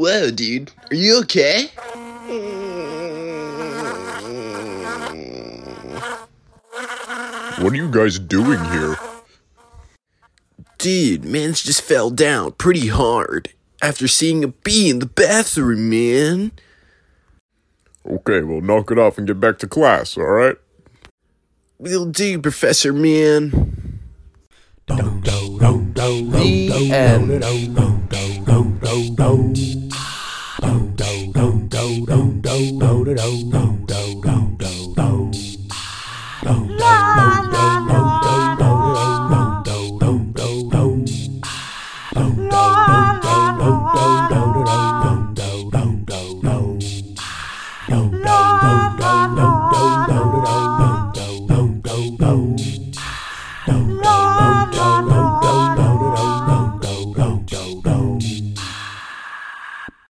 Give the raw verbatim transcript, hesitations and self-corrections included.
Whoa, dude. Are you okay? What are you guys doing here? Dude, man's just fell down pretty hard after seeing a bee in the bathroom, man. Okay, well, knock it off and get back to class, alright? Will do, Professor Man. The end. No.